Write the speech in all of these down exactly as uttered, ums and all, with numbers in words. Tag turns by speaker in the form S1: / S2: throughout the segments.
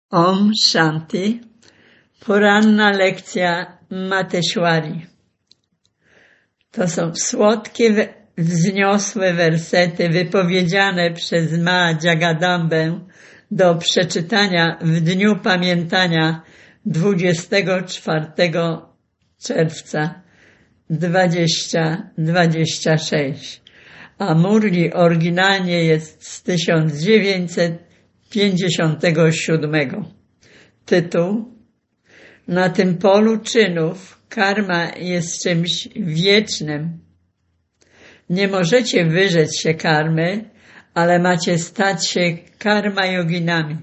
S1: Om Shanti. Poranna lekcja Mateshwari. To są słodkie, wzniosłe wersety wypowiedziane przez Ma Jagadambę do przeczytania w dniu pamiętania dwudziestego czwartego czerwca dwa tysiące dwudziestego szóstego. A Murli oryginalnie jest z tysiąc dziewięćset pięćdziesiątego siódmego. Tytuł: Na tym polu czynów karma jest czymś wiecznym. Nie możecie wyrzec się karmy, ale macie stać się karma yoginami.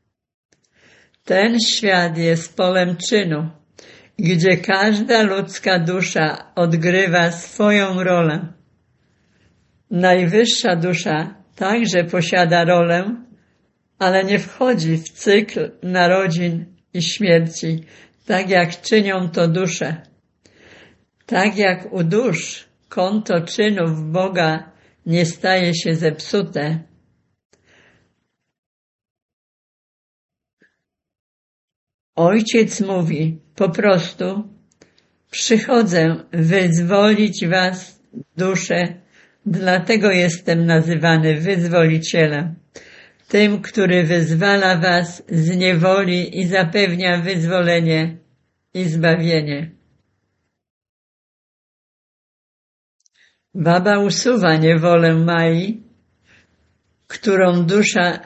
S1: Ten świat jest polem czynu, gdzie każda ludzka dusza odgrywa swoją rolę. Najwyższa dusza także posiada rolę, ale nie wchodzi w cykl narodzin i śmierci, tak jak czynią to dusze. Tak jak u dusz konto czynów Boga nie staje się zepsute, Ojciec mówi po prostu: przychodzę wyzwolić was, dusze, dlatego jestem nazywany wyzwolicielem. Tym, który wyzwala was z niewoli i zapewnia wyzwolenie i zbawienie. Baba usuwa niewolę Mai, którą dusza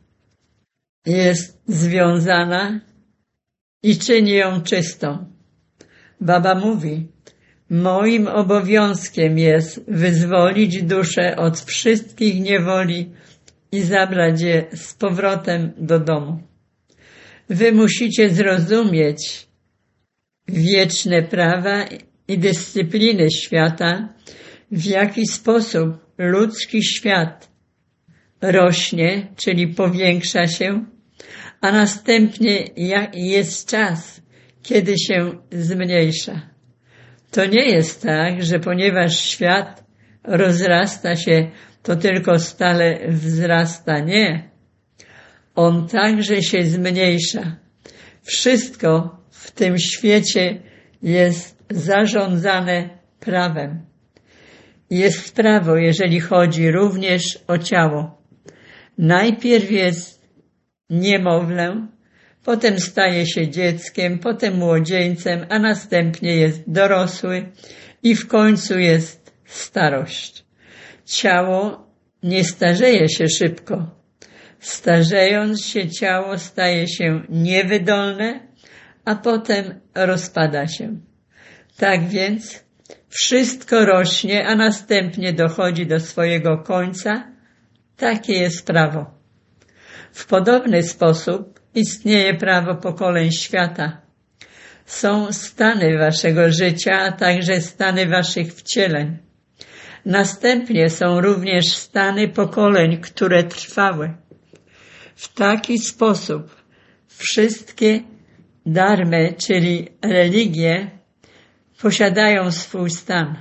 S1: jest związana, i czyni ją czystą. Baba mówi: moim obowiązkiem jest wyzwolić duszę od wszystkich niewoli i zabrać je z powrotem do domu. Wy musicie zrozumieć wieczne prawa i dyscypliny świata, w jaki sposób ludzki świat rośnie, czyli powiększa się, a następnie jest czas, kiedy się zmniejsza. To nie jest tak, że ponieważ świat rozrasta się, to tylko stale wzrasta. Nie. On także się zmniejsza. Wszystko w tym świecie jest zarządzane prawem. Jest prawo, jeżeli chodzi również o ciało. Najpierw jest niemowlę, potem staje się dzieckiem, potem młodzieńcem, a następnie jest dorosły i w końcu jest starość. Ciało nie starzeje się szybko. Starzejąc się, ciało staje się niewydolne, a potem rozpada się. Tak więc wszystko rośnie, a następnie dochodzi do swojego końca. Takie jest prawo. W podobny sposób istnieje prawo pokoleń świata. Są stany waszego życia, a także stany waszych wcieleń. Następnie są również stany pokoleń, które trwały. W taki sposób wszystkie dharmy, czyli religie, posiadają swój stan.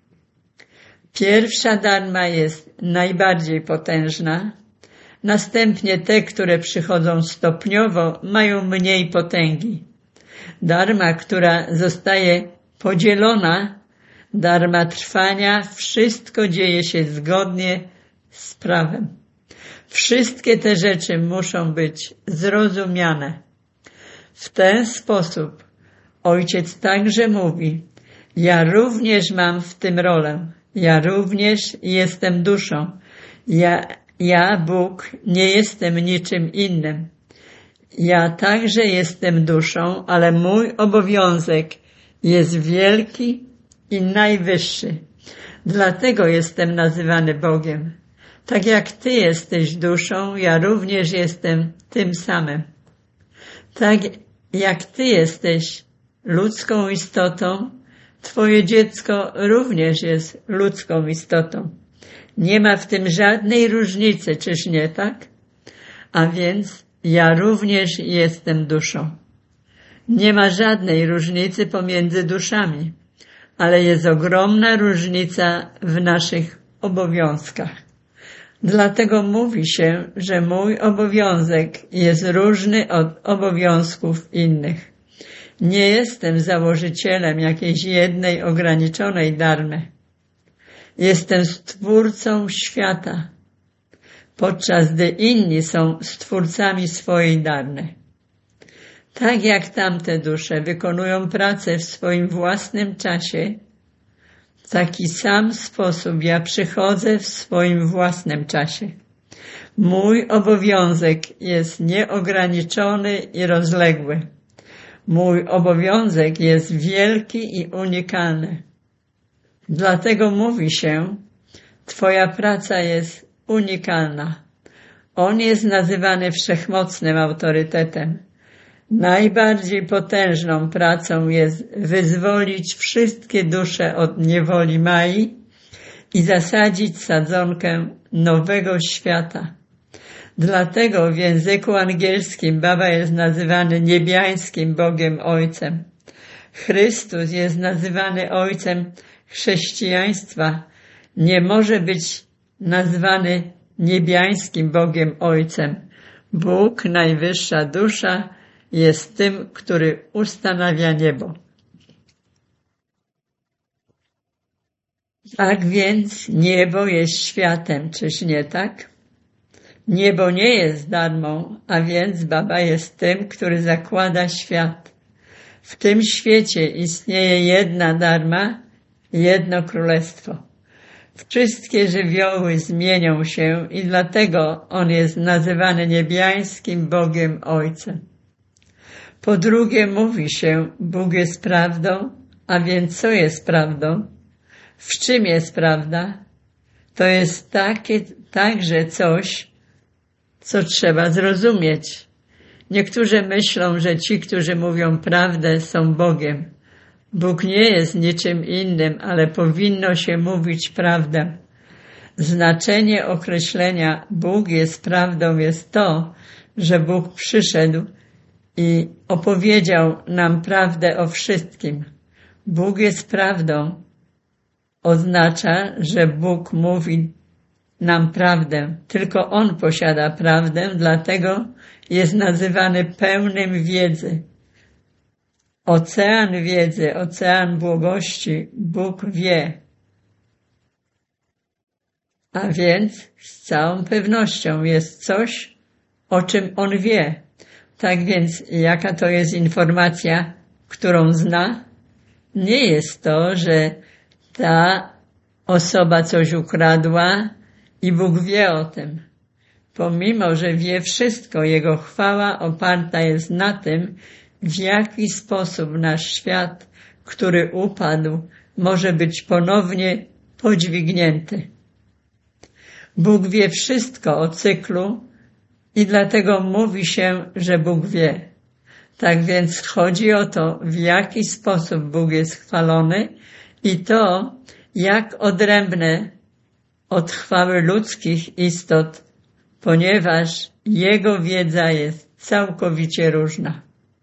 S1: Pierwsza dharma jest najbardziej potężna, następnie te, które przychodzą stopniowo, mają mniej potęgi. Dharma, która zostaje podzielona, dharma trwania, wszystko dzieje się zgodnie z prawem. Wszystkie te rzeczy muszą być zrozumiane. W ten sposób Ojciec także mówi: ja również mam w tym rolę. Ja również jestem duszą. Ja, ja, Bóg, nie jestem niczym innym. Ja także jestem duszą, ale mój obowiązek jest wielki i najwyższy. Dlatego jestem nazywany Bogiem. Tak jak ty jesteś duszą, ja również jestem tym samym. Tak jak ty jesteś ludzką istotą, twoje dziecko również jest ludzką istotą. Nie ma w tym żadnej różnicy, czyż nie tak? A więc ja również jestem duszą. Nie ma żadnej różnicy pomiędzy duszami, ale jest ogromna różnica w naszych obowiązkach. Dlatego mówi się, że mój obowiązek jest różny od obowiązków innych. Nie jestem założycielem jakiejś jednej ograniczonej darmy. Jestem stwórcą świata, podczas gdy inni są stwórcami swojej darmy. Tak jak tamte dusze wykonują pracę w swoim własnym czasie, w taki sam sposób ja przychodzę w swoim własnym czasie. Mój obowiązek jest nieograniczony i rozległy. Mój obowiązek jest wielki i unikalny. Dlatego mówi się, Twoja praca jest unikalna. On jest nazywany wszechmocnym autorytetem. Najbardziej potężną pracą jest wyzwolić wszystkie dusze od niewoli Mai i zasadzić sadzonkę nowego świata. Dlatego w języku angielskim Baba jest nazywany niebiańskim Bogiem Ojcem. Chrystus jest nazywany Ojcem chrześcijaństwa. Nie może być nazwany niebiańskim Bogiem Ojcem. Bóg, najwyższa dusza, jest tym, który ustanawia niebo. Tak więc niebo jest światem, czyż nie tak? Niebo nie jest darmą, a więc Baba jest tym, który zakłada świat. W tym świecie istnieje jedna darma, jedno królestwo. Wszystkie żywioły zmienią się i dlatego on jest nazywany niebiańskim Bogiem Ojcem. Po drugie mówi się, Bóg jest prawdą, a więc co jest prawdą? W czym jest prawda? To jest takie, także coś, co trzeba zrozumieć. Niektórzy myślą, że ci, którzy mówią prawdę, są Bogiem. Bóg nie jest niczym innym, ale powinno się mówić prawdę. Znaczenie określenia Bóg jest prawdą jest to, że Bóg przyszedł i opowiedział nam prawdę o wszystkim. Bóg jest prawdą. Oznacza, że Bóg mówi nam prawdę. Tylko On posiada prawdę, dlatego jest nazywany pełnym wiedzy. Ocean wiedzy, ocean błogości, Bóg wie. A więc z całą pewnością jest coś, o czym On wie. Tak więc jaka to jest informacja, którą zna? Nie jest to, że ta osoba coś ukradła i Bóg wie o tym. Pomimo, że wie wszystko, Jego chwała oparta jest na tym, w jaki sposób nasz świat, który upadł, może być ponownie podźwignięty. Bóg wie wszystko o cyklu i dlatego mówi się, że Bóg wie. Tak więc chodzi o to, w jaki sposób Bóg jest chwalony i to, jak odrębne od chwały ludzkich istot, ponieważ Jego wiedza jest całkowicie różna.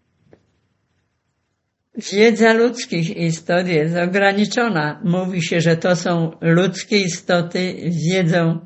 S1: Wiedza ludzkich istot jest ograniczona. Mówi się, że to są ludzkie istoty, wiedzą.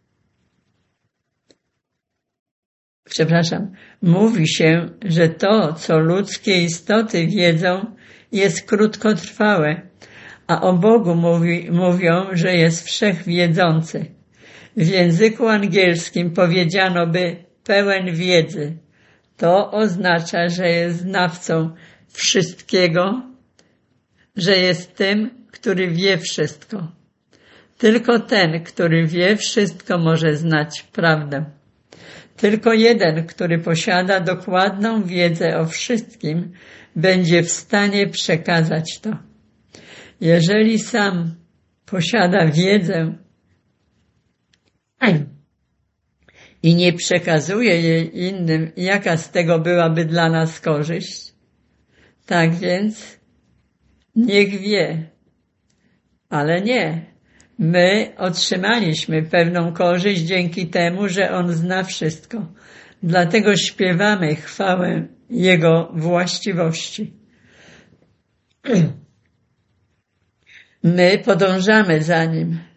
S1: Przepraszam. Mówi się, że to, co ludzkie istoty wiedzą, jest krótkotrwałe, a o Bogu mówi, mówią, że jest wszechwiedzący. W języku angielskim powiedziano by pełen wiedzy. To oznacza, że jest znawcą wszystkiego, że jest tym, który wie wszystko. Tylko ten, który wie wszystko, może znać prawdę. Tylko jeden, który posiada dokładną wiedzę o wszystkim, będzie w stanie przekazać to. Jeżeli sam posiada wiedzę i nie przekazuje jej innym, jaka z tego byłaby dla nas korzyść? Tak więc niech wie, ale nie. My otrzymaliśmy pewną korzyść dzięki temu, że On zna wszystko. Dlatego śpiewamy chwałę Jego właściwości. My podążamy za Nim.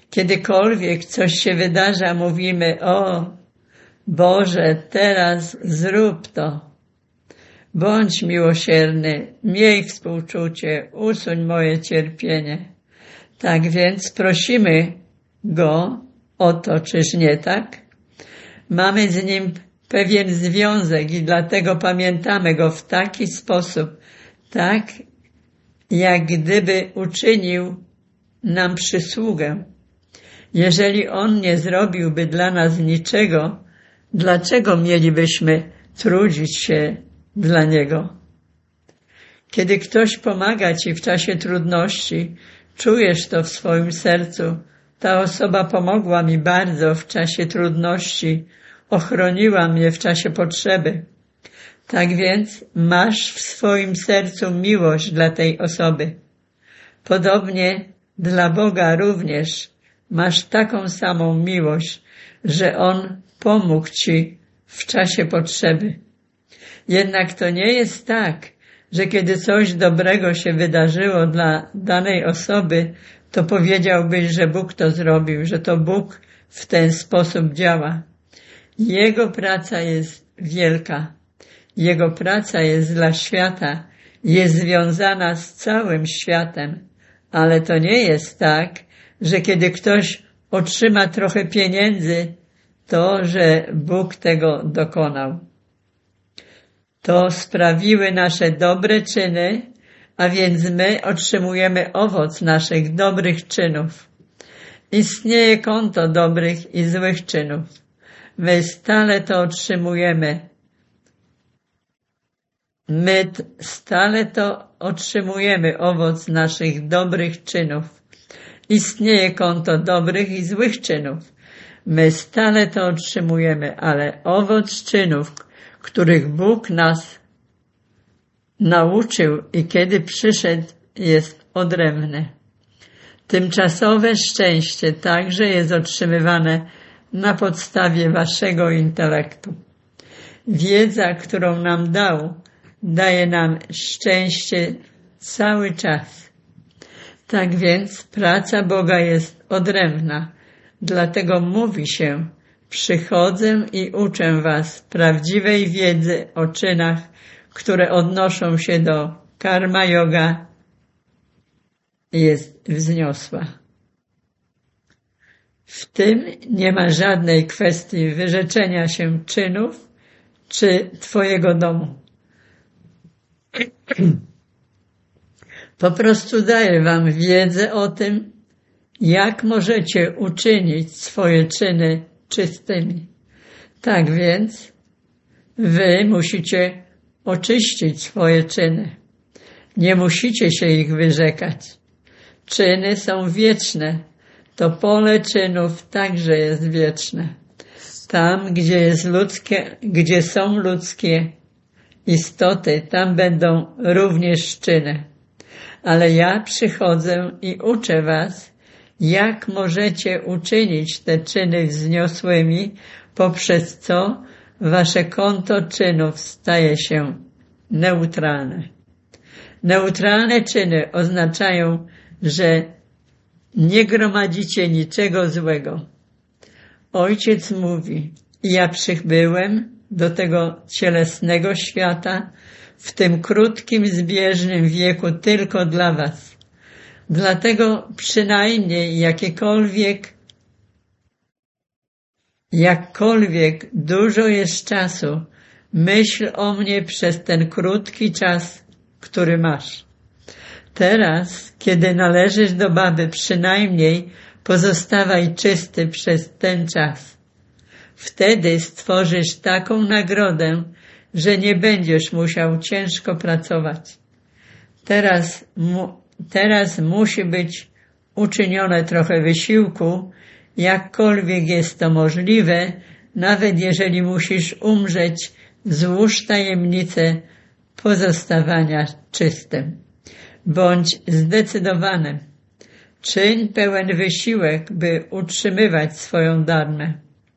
S1: Kiedykolwiek coś się wydarza, mówimy: o Boże, teraz zrób to. Bądź miłosierny, miej współczucie, usuń moje cierpienie. Tak więc prosimy Go o to, czyż nie tak? Mamy z Nim pewien związek i dlatego pamiętamy Go w taki sposób, tak jak gdyby uczynił nam przysługę. Jeżeli On nie zrobiłby dla nas niczego, dlaczego mielibyśmy trudzić się dla Niego? Kiedy ktoś pomaga Ci w czasie trudności, czujesz to w swoim sercu. Ta osoba pomogła mi bardzo w czasie trudności, ochroniła mnie w czasie potrzeby. Tak więc masz w swoim sercu miłość dla tej osoby. Podobnie dla Boga również masz taką samą miłość, że On pomógł Ci w czasie potrzeby. Jednak to nie jest tak, że kiedy coś dobrego się wydarzyło dla danej osoby, to powiedziałbyś, że Bóg to zrobił, że to Bóg w ten sposób działa. Jego praca jest wielka. Jego praca jest dla świata, jest związana z całym światem. Ale to nie jest tak, że kiedy ktoś otrzyma trochę pieniędzy, to, że Bóg tego dokonał. To sprawiły nasze dobre czyny, a więc my otrzymujemy owoc naszych dobrych czynów. Istnieje konto dobrych i złych czynów. My stale to otrzymujemy. My stale to otrzymujemy owoc naszych dobrych czynów. Istnieje konto dobrych i złych czynów. My stale to otrzymujemy, ale owoc czynów, których Bóg nas nauczył i kiedy przyszedł, jest odrębny. Tymczasowe szczęście także jest otrzymywane na podstawie waszego intelektu. Wiedza, którą nam dał, daje nam szczęście cały czas. Tak więc praca Boga jest odrębna, dlatego mówi się: przychodzę i uczę was prawdziwej wiedzy o czynach, które odnoszą się do karma yoga, jest wzniosła. W tym nie ma żadnej kwestii wyrzeczenia się czynów czy twojego domu. Po prostu daję wam wiedzę o tym, jak możecie uczynić swoje czyny czystymi. Tak więc wy musicie oczyścić swoje czyny. Nie musicie się ich wyrzekać. Czyny są wieczne. To pole czynów także jest wieczne. Tam, gdzie jest ludzkie, gdzie są ludzkie istoty, tam będą również czyny. Ale ja przychodzę i uczę was, jak możecie uczynić te czyny wzniosłymi, poprzez co wasze konto czynów staje się neutralne. Neutralne czyny oznaczają, że nie gromadzicie niczego złego. Ojciec mówi: ja przybyłem do tego cielesnego świata w tym krótkim, zbieżnym wieku tylko dla was. Dlatego przynajmniej jakiekolwiek, jakkolwiek dużo jest czasu, myśl o mnie przez ten krótki czas, który masz. Teraz, kiedy należysz do baby, przynajmniej pozostawaj czysty przez ten czas. Wtedy stworzysz taką nagrodę, że nie będziesz musiał ciężko pracować. Teraz, mu, teraz musi być uczynione trochę wysiłku, jakkolwiek jest to możliwe, nawet jeżeli musisz umrzeć, złóż tajemnicę pozostawania czystym. Bądź zdecydowanym. Czyń pełen wysiłek, by utrzymywać swoją dharmę.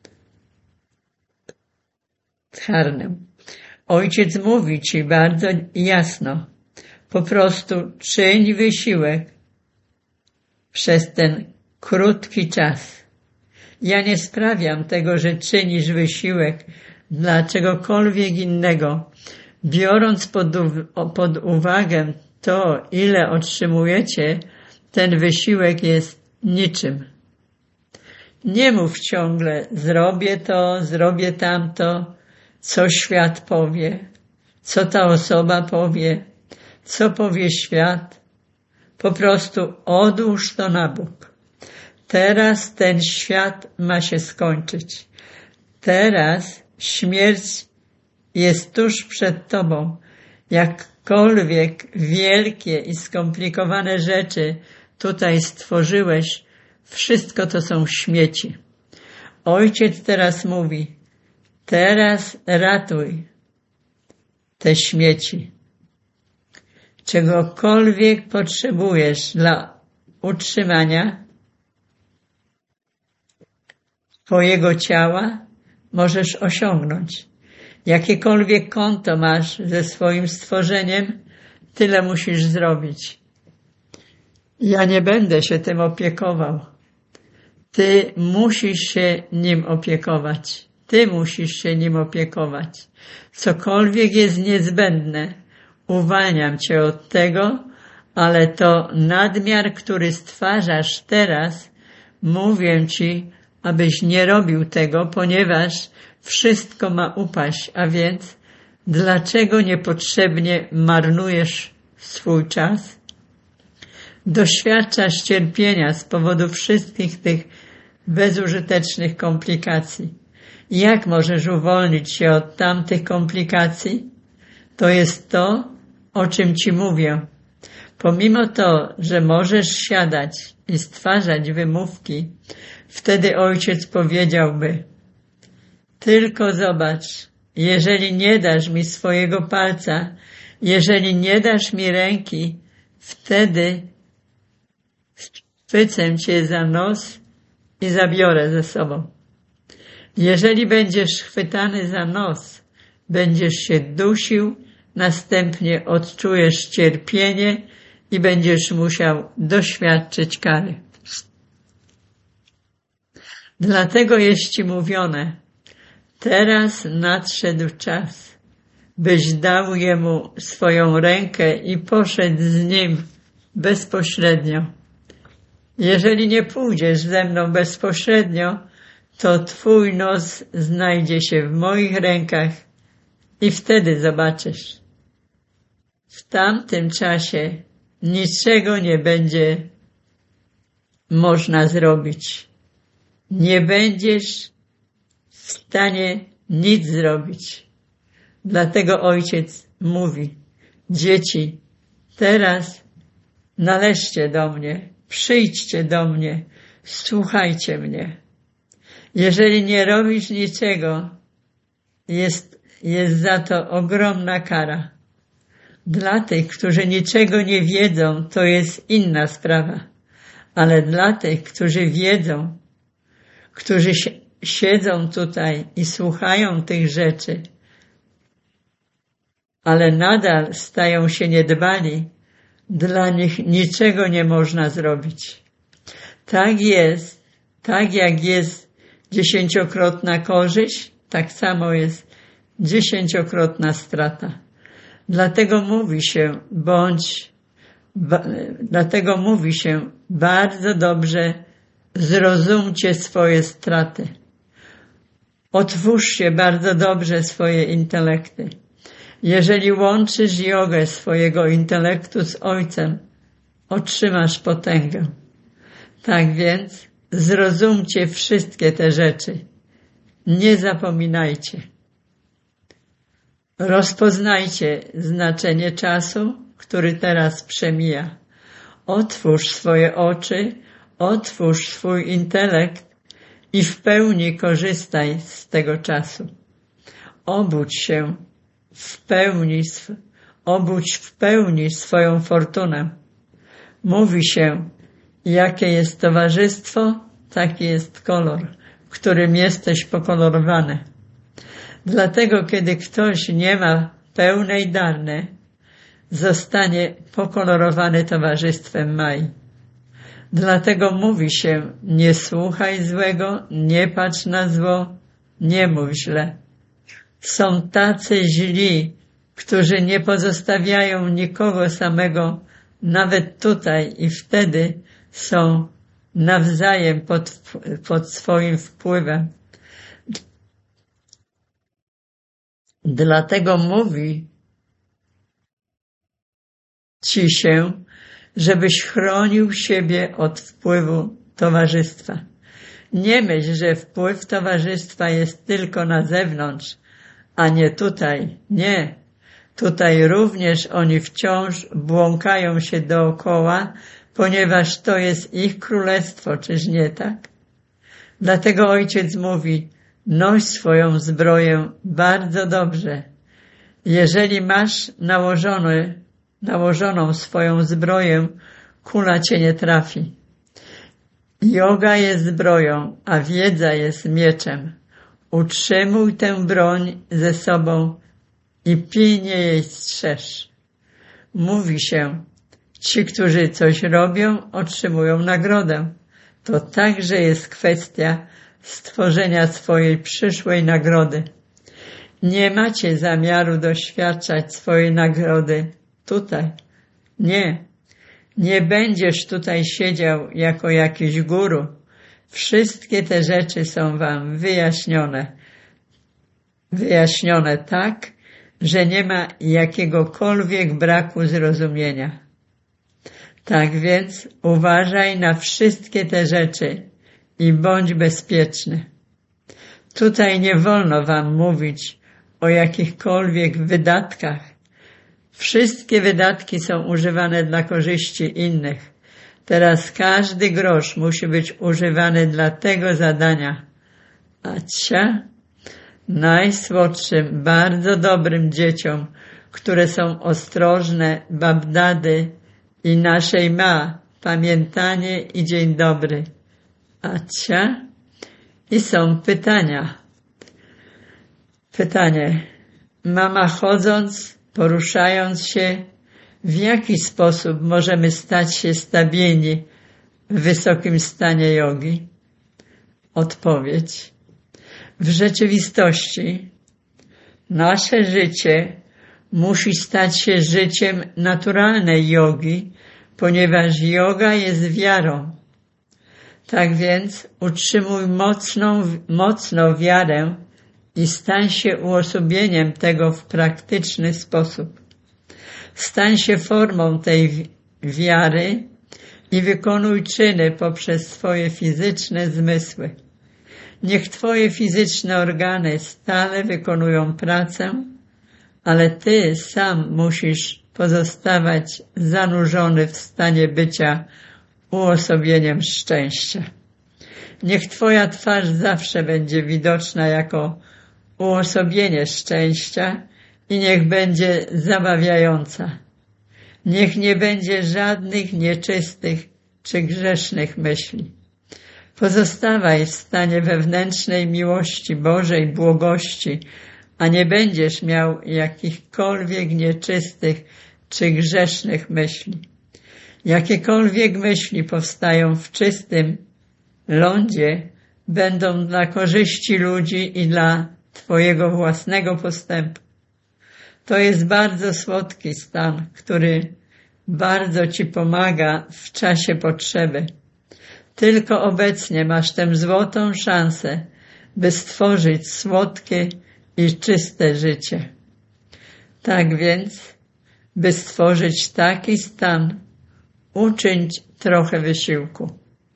S1: Dharnę. Ojciec mówi ci bardzo jasno. Po prostu czyń wysiłek przez ten krótki czas. Ja nie sprawiam tego, że czynisz wysiłek dla czegokolwiek innego, biorąc pod, pod uwagę to, ile otrzymujecie, ten wysiłek jest niczym. Nie mów ciągle, zrobię to, zrobię tamto, co świat powie, co ta osoba powie, co powie świat. Po prostu odłóż to na bok. Teraz ten świat ma się skończyć. Teraz śmierć jest tuż przed tobą. Jakkolwiek wielkie i skomplikowane rzeczy tutaj stworzyłeś, wszystko to są śmieci. Ojciec teraz mówi, teraz ratuj te śmieci. Czegokolwiek potrzebujesz dla utrzymania twojego ciała, możesz osiągnąć. Jakiekolwiek konto masz ze swoim stworzeniem, tyle musisz zrobić. Ja nie będę się tym opiekował. Ty musisz się nim opiekować. Ty musisz się nim opiekować. Cokolwiek jest niezbędne, uwalniam cię od tego, ale to nadmiar, który stwarzasz teraz, mówię ci, abyś nie robił tego, ponieważ wszystko ma upaść, a więc dlaczego niepotrzebnie marnujesz swój czas? Doświadczasz cierpienia z powodu wszystkich tych bezużytecznych komplikacji. Jak możesz uwolnić się od tamtych komplikacji? To jest to, o czym ci mówię. Pomimo to, że możesz siadać i stwarzać wymówki, wtedy ojciec powiedziałby, tylko zobacz, jeżeli nie dasz mi swojego palca, jeżeli nie dasz mi ręki, wtedy chwycę cię za nos i zabiorę ze sobą. Jeżeli będziesz chwytany za nos, będziesz się dusił, następnie odczujesz cierpienie i będziesz musiał doświadczyć kary. Dlatego jest ci mówione, teraz nadszedł czas, byś dał jemu swoją rękę i poszedł z nim bezpośrednio. Jeżeli nie pójdziesz ze mną bezpośrednio, to twój nos znajdzie się w moich rękach i wtedy zobaczysz. W tamtym czasie niczego nie będzie można zrobić. Nie będziesz w stanie nic zrobić. Dlatego ojciec mówi, dzieci, teraz należcie do mnie, przyjdźcie do mnie, słuchajcie mnie. Jeżeli nie robisz niczego, jest, jest za to ogromna kara. Dla tych, którzy niczego nie wiedzą, to jest inna sprawa. Ale dla tych, którzy wiedzą, którzy siedzą tutaj i słuchają tych rzeczy, ale nadal stają się niedbali, dla nich niczego nie można zrobić. Tak jest, tak jak jest dziesięciokrotna korzyść, tak samo jest dziesięciokrotna strata. Dlatego mówi się, bądź, ba, dlatego mówi się, bardzo dobrze zrozumcie swoje straty. Otwórzcie bardzo dobrze swoje intelekty. Jeżeli łączysz jogę swojego intelektu z Ojcem, otrzymasz potęgę. Tak więc zrozumcie wszystkie te rzeczy. Nie zapominajcie. Rozpoznajcie znaczenie czasu, który teraz przemija. Otwórz swoje oczy, otwórz swój intelekt i w pełni korzystaj z tego czasu. Obudź się w pełni, obudź w pełni swoją fortunę. Mówi się, jakie jest towarzystwo, taki jest kolor, w którym jesteś pokolorowany. Dlatego, kiedy ktoś nie ma pełnej darny, zostanie pokolorowany towarzystwem Mai. Dlatego mówi się, nie słuchaj złego, nie patrz na zło, nie mów źle. Są tacy źli, którzy nie pozostawiają nikogo samego, nawet tutaj, i wtedy są nawzajem pod, pod swoim wpływem. Dlatego mówi ci się, żebyś chronił siebie od wpływu towarzystwa. Nie myśl, że wpływ towarzystwa jest tylko na zewnątrz, a nie tutaj. Nie. Tutaj również oni wciąż błąkają się dookoła, ponieważ to jest ich królestwo, czyż nie tak? Dlatego Ojciec mówi, noś swoją zbroję bardzo dobrze. Jeżeli masz nałożone, nałożoną swoją zbroję, kula cię nie trafi. Joga jest zbroją, a wiedza jest mieczem. Utrzymuj tę broń ze sobą i pilnie jej strzeż. Mówi się, ci, którzy coś robią, otrzymują nagrodę. To także jest kwestia stworzenia swojej przyszłej nagrody. Nie macie zamiaru doświadczać swojej nagrody tutaj. Nie. Nie będziesz tutaj siedział jako jakiś guru. Wszystkie te rzeczy są wam wyjaśnione. Wyjaśnione tak, że nie ma jakiegokolwiek braku zrozumienia. Tak więc uważaj na wszystkie te rzeczy i bądź bezpieczny. Tutaj nie wolno wam mówić o jakichkolwiek wydatkach. Wszystkie wydatki są używane dla korzyści innych. Teraz każdy grosz musi być używany dla tego zadania. A cia, najsłodszym, bardzo dobrym dzieciom, które są ostrożne, babdady i naszej ma, pamiętanie i dzień dobry. A cia, i są pytania. Pytanie. Mama, chodząc, poruszając się, w jaki sposób możemy stać się stabilni w wysokim stanie jogi? Odpowiedź. W rzeczywistości nasze życie musi stać się życiem naturalnej jogi, ponieważ joga jest wiarą. Tak więc utrzymuj mocną, mocno wiarę i stań się uosobieniem tego w praktyczny sposób. Stań się formą tej wiary i wykonuj czyny poprzez swoje fizyczne zmysły. Niech twoje fizyczne organy stale wykonują pracę, ale ty sam musisz pozostawać zanurzony w stanie bycia uosobieniem szczęścia. Niech twoja twarz zawsze będzie widoczna jako uosobienie szczęścia i niech będzie zabawiająca. Niech nie będzie żadnych nieczystych czy grzesznych myśli. Pozostawaj w stanie wewnętrznej miłości Bożej, błogości, a nie będziesz miał jakichkolwiek nieczystych czy grzesznych myśli. Jakiekolwiek myśli powstają w czystym lądzie, będą dla korzyści ludzi i dla twojego własnego postępu. To jest bardzo słodki stan, który bardzo ci pomaga w czasie potrzeby. Tylko obecnie masz tę złotą szansę, by stworzyć słodkie i czyste życie. Tak więc, by stworzyć taki stan, uczyń trochę wysiłku.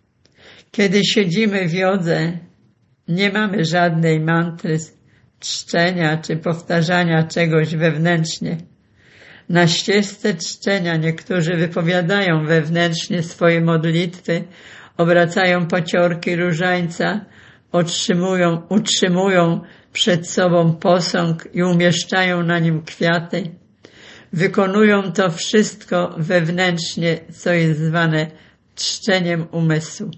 S1: Kiedy siedzimy w jodze, nie mamy żadnej mantry, czczenia czy powtarzania czegoś wewnętrznie. Na ścieżce czczenia niektórzy wypowiadają wewnętrznie swoje modlitwy, obracają paciorki różańca, otrzymują, utrzymują przed sobą posąg i umieszczają na nim kwiaty. Wykonują to wszystko wewnętrznie, co jest zwane czczeniem umysłu.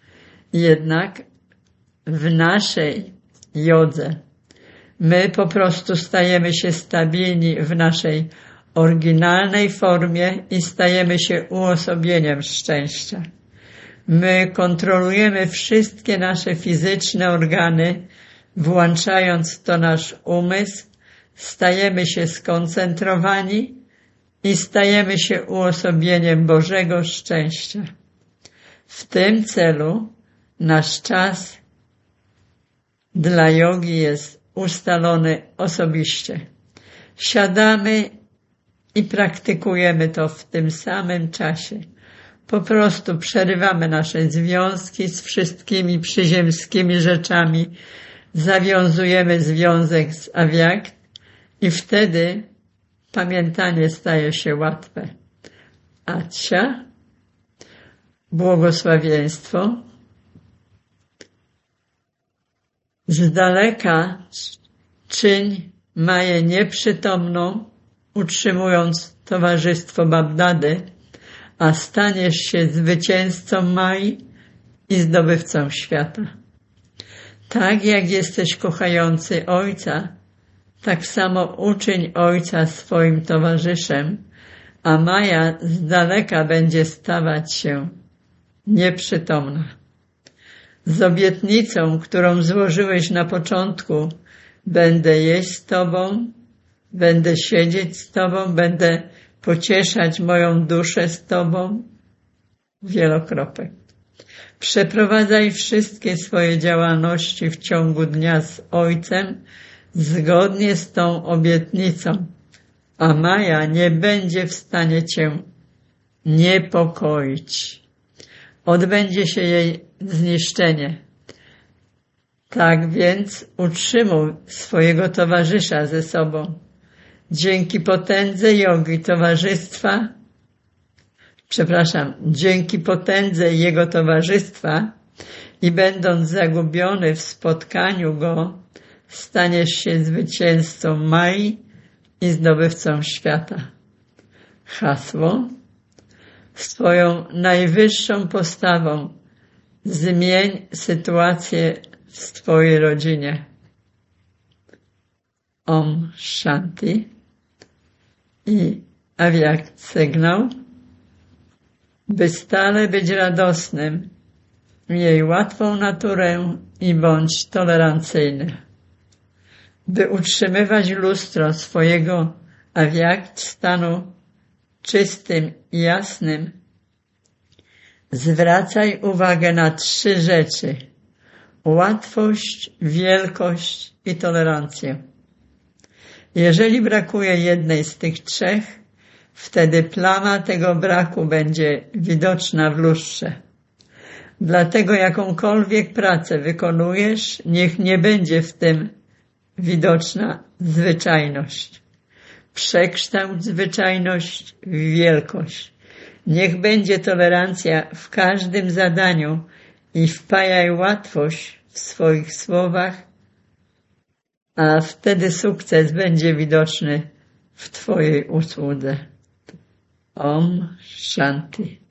S1: Jednak w naszej jodze my po prostu stajemy się stabilni w naszej oryginalnej formie i stajemy się uosobieniem szczęścia. My kontrolujemy wszystkie nasze fizyczne organy, włączając w to nasz umysł, stajemy się skoncentrowani i stajemy się uosobieniem Bożego szczęścia. W tym celu nasz czas dla jogi jest ustalony osobiście. Siadamy i praktykujemy to w tym samym czasie. Po prostu przerywamy nasze związki z wszystkimi przyziemskimi rzeczami, zawiązujemy związek z awiakt i wtedy pamiętanie staje się łatwe. Acia, błogosławieństwo. Z daleka czyń Maję nieprzytomną, utrzymując towarzystwo Babdady, a staniesz się zwycięzcą Mai i zdobywcą świata. Tak jak jesteś kochający Ojca, tak samo uczyń Ojca swoim towarzyszem, a Maja z daleka będzie stawać się nieprzytomna. Z obietnicą, którą złożyłeś na początku, będę jeść z Tobą, będę siedzieć z Tobą, będę pocieszać moją duszę z Tobą. Wielokropek. Przeprowadzaj wszystkie swoje działalności w ciągu dnia z Ojcem zgodnie z tą obietnicą, a Maja nie będzie w stanie Cię niepokoić. Odbędzie się jej zniszczenie. Tak więc utrzymuj swojego towarzysza ze sobą. Dzięki potędze jogi towarzystwa, przepraszam, dzięki potędze jego towarzystwa i będąc zagubiony w spotkaniu go, staniesz się zwycięzcą Mai i zdobywcą świata. Hasło. Swoją najwyższą postawą zmień sytuację w Twojej rodzinie. Om Shanti i awiakt sygnał, by stale być radosnym, miej łatwą naturę i bądź tolerancyjny. By utrzymywać lustro swojego awiakt stanu czystym i jasnym, zwracaj uwagę na trzy rzeczy: łatwość, wielkość i tolerancję. Jeżeli brakuje jednej z tych trzech, wtedy plama tego braku będzie widoczna w lustrze. Dlatego jakąkolwiek pracę wykonujesz, niech nie będzie w tym widoczna zwyczajność. Przekształć zwyczajność w wielkość. Niech będzie tolerancja w każdym zadaniu i wpajaj łatwość w swoich słowach, a wtedy sukces będzie widoczny w Twojej usłudze. Om Shanti.